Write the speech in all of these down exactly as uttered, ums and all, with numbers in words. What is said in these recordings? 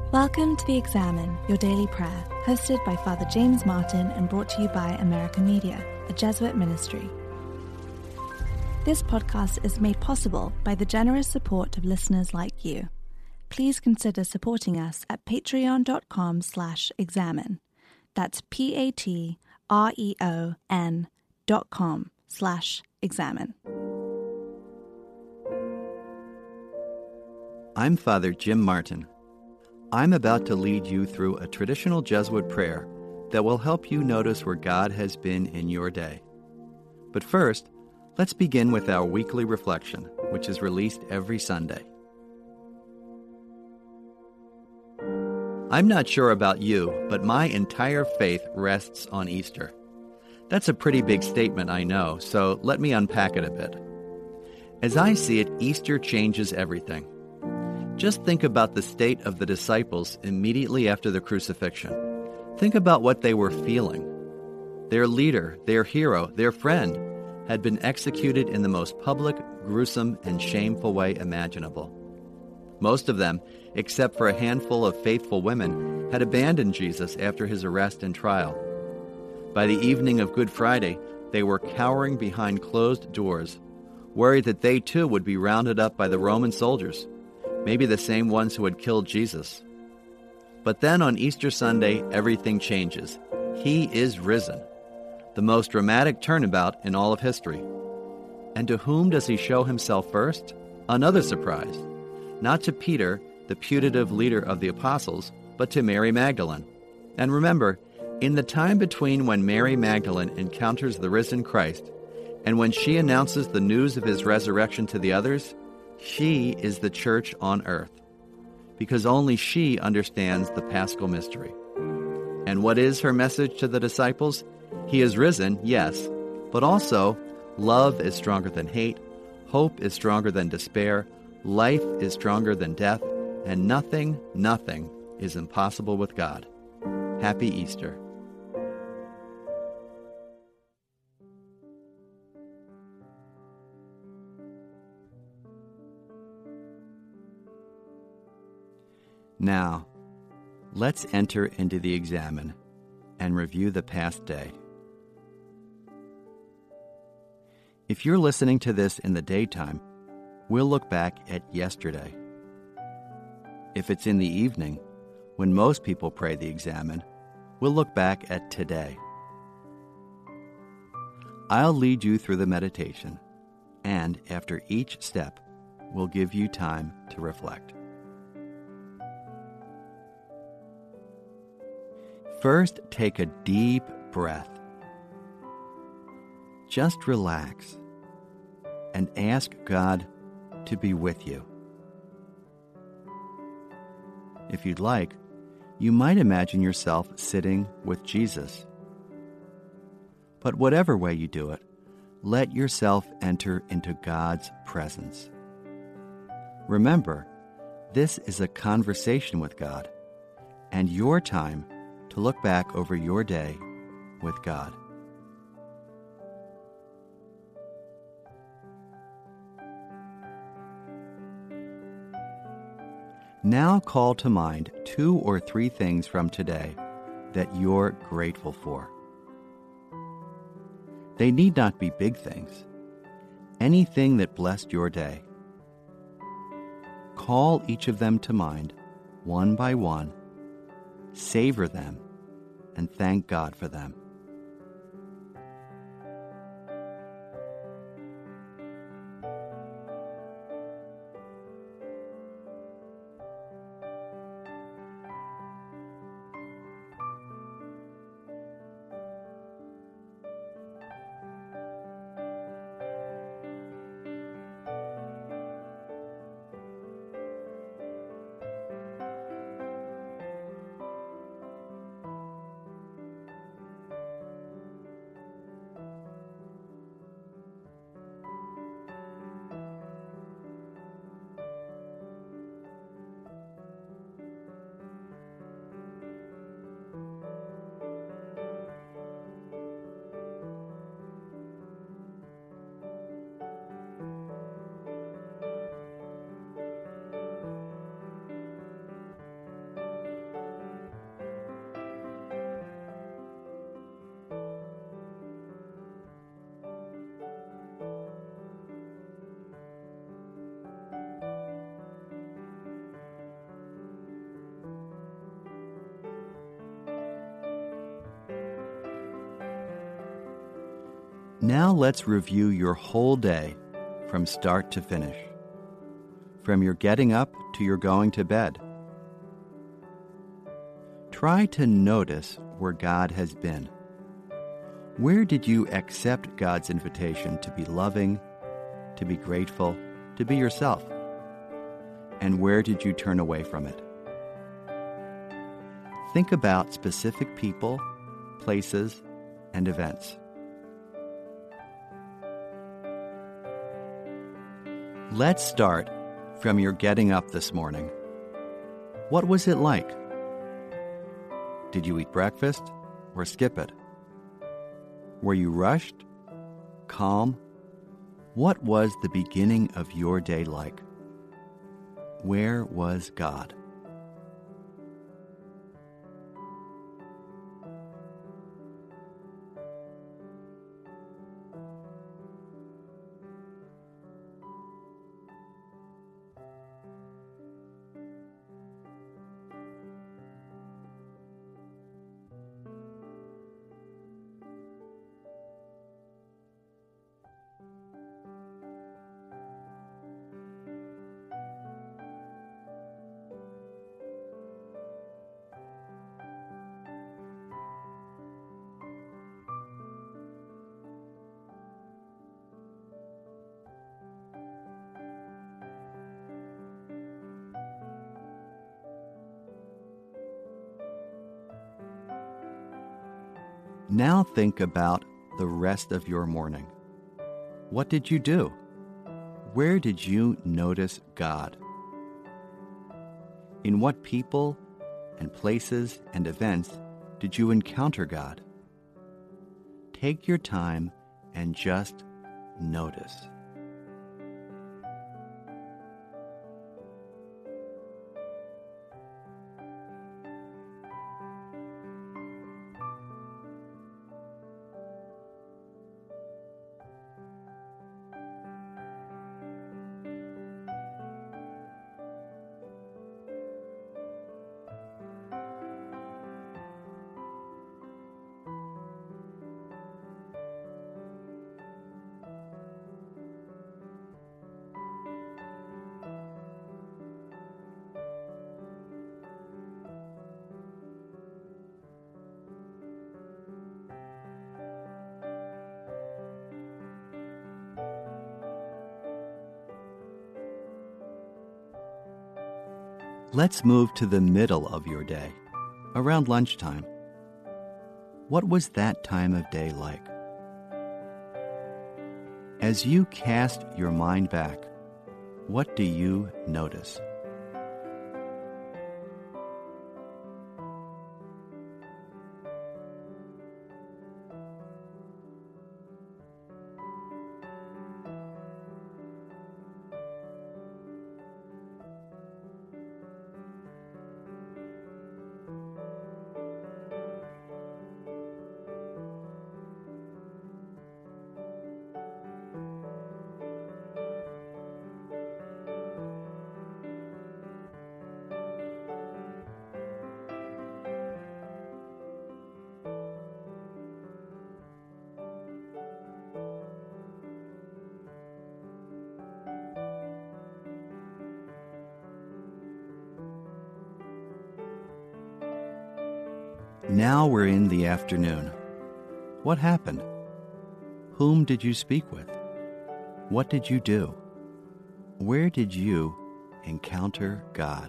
Welcome to The Examen, your daily prayer, hosted by Father James Martin and brought to you by American Media, a Jesuit ministry. This podcast is made possible by the generous support of listeners like you. Please consider supporting us at patreon.com slash examine. That's P-A-T-R-E-O-N dot com slash examine. I'm Father Jim Martin. I'm about to lead you through a traditional Jesuit prayer that will help you notice where God has been in your day. But first, let's begin with our weekly reflection, which is released every Sunday. I'm not sure about you, but my entire faith rests on Easter. That's a pretty big statement, I know, so let me unpack it a bit. As I see it, Easter changes everything. Just think about the state of the disciples immediately after the crucifixion. Think about what they were feeling. Their leader, their hero, their friend had been executed in the most public, gruesome, and shameful way imaginable. Most of them, except for a handful of faithful women, had abandoned Jesus after his arrest and trial. By the evening of Good Friday, they were cowering behind closed doors, worried that they too would be rounded up by the Roman soldiers, maybe the same ones who had killed Jesus. But then on Easter Sunday, everything changes. He is risen, the most dramatic turnabout in all of history. And to whom does he show himself first? Another surprise. Not to Peter, the putative leader of the apostles, but to Mary Magdalene. And remember, in the time between when Mary Magdalene encounters the risen Christ and when she announces the news of his resurrection to the others, she is the church on earth, because only she understands the Paschal mystery. And what is her message to the disciples? He is risen, yes, but also love is stronger than hate, hope is stronger than despair, life is stronger than death, and nothing, nothing is impossible with God. Happy Easter. Now, let's enter into the Examen and review the past day. If you're listening to this in the daytime, we'll look back at yesterday. If it's in the evening, when most people pray the Examen, we'll look back at today. I'll lead you through the meditation, and after each step, we'll give you time to reflect. First, take a deep breath. Just relax and ask God to be with you. If you'd like, you might imagine yourself sitting with Jesus. But whatever way you do it, let yourself enter into God's presence. Remember, this is a conversation with God, and your time to look back over your day with God. Now call to mind two or three things from today that you're grateful for. They need not be big things. Anything that blessed your day. Call each of them to mind, one by one, savor them, and thank God for them. Now let's review your whole day from start to finish, from your getting up to your going to bed. Try to notice where God has been. Where did you accept God's invitation to be loving, to be grateful, to be yourself? And where did you turn away from it? Think about specific people, places, and events. Let's start from your getting up this morning. What was it like? Did you eat breakfast or skip it? Were you rushed? Calm? What was the beginning of your day like? Where was God? Now think about the rest of your morning. What did you do? Where did you notice God? In what people and places and events did you encounter God? Take your time and just notice. Let's move to the middle of your day, around lunchtime. What was that time of day like? As you cast your mind back, what do you notice? Now we're in the afternoon. What happened? Whom did you speak with? What did you do? Where did you encounter God?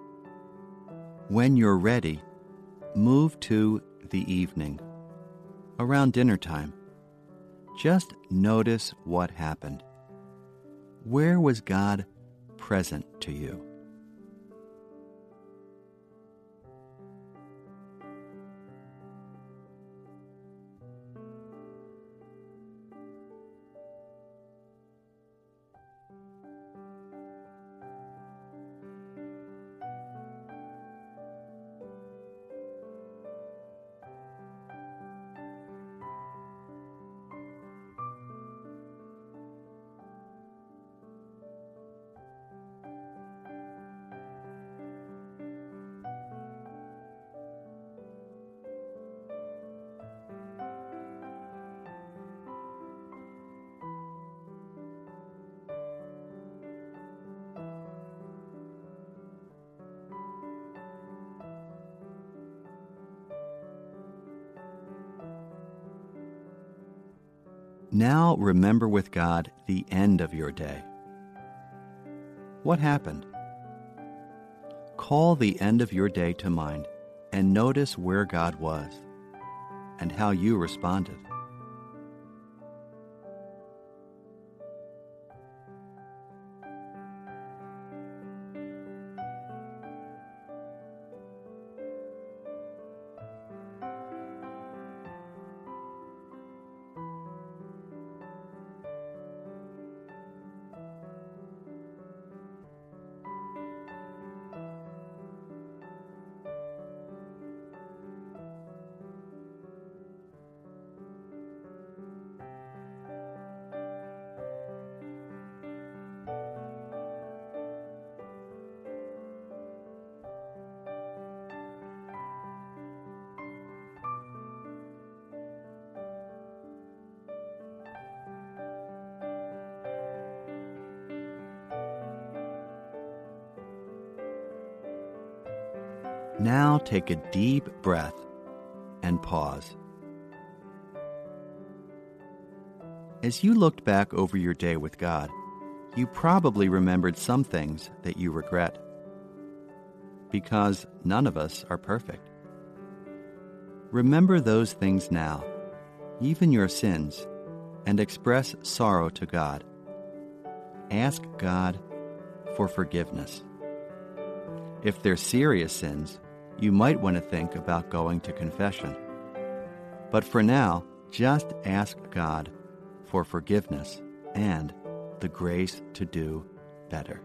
When you're ready, move to the evening. around dinner time. Just notice what happened. Where was God present to you? Now remember with God the end of your day. What happened? Call the end of your day to mind and notice where God was and how you responded. Now take a deep breath and pause. As you looked back over your day with God, you probably remembered some things that you regret, because none of us are perfect. Remember those things now, even your sins, and express sorrow to God. Ask God for forgiveness. If they're serious sins, you might want to think about going to confession. But for now, just ask God for forgiveness and the grace to do better.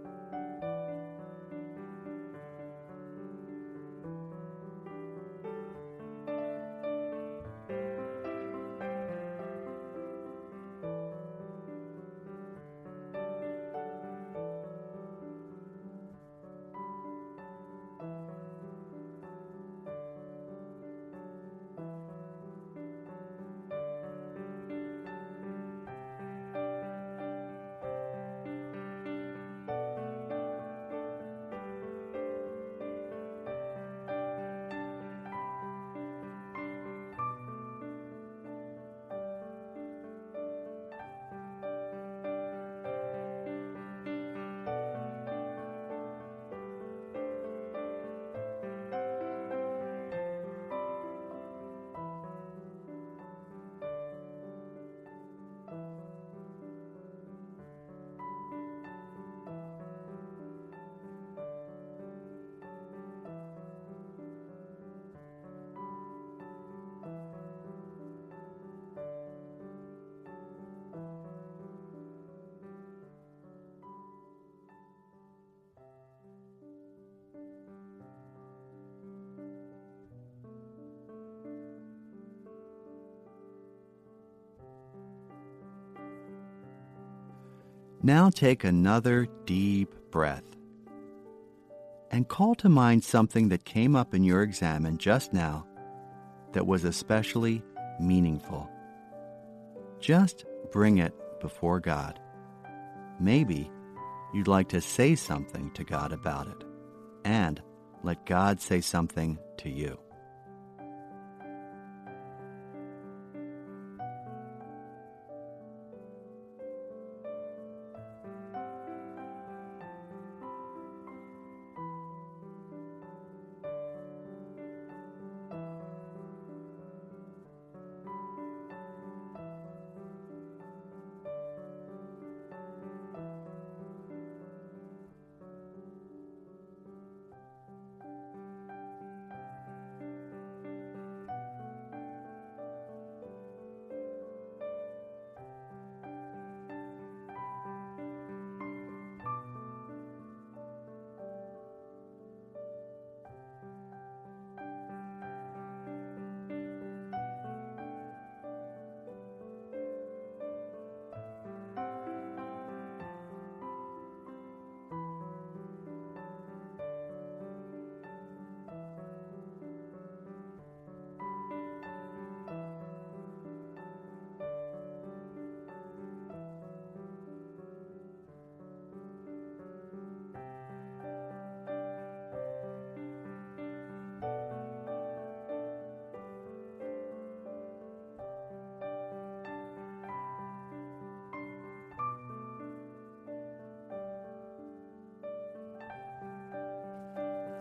Now take another deep breath and call to mind something that came up in your examen just now that was especially meaningful. Just bring it before God. Maybe you'd like to say something to God about it, and let God say something to you.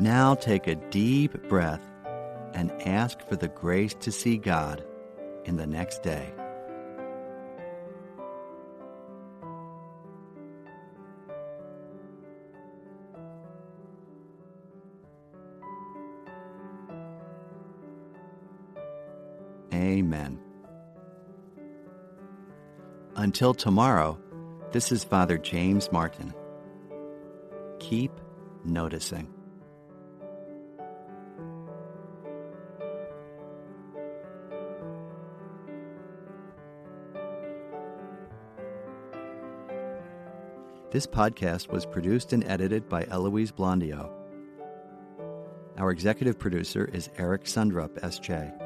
Now take a deep breath and ask for the grace to see God in the next day. Amen. Until tomorrow, this is Father James Martin. Keep noticing. This podcast was produced and edited by Eloise Blondiau. Our executive producer is Eric Sundrup, S J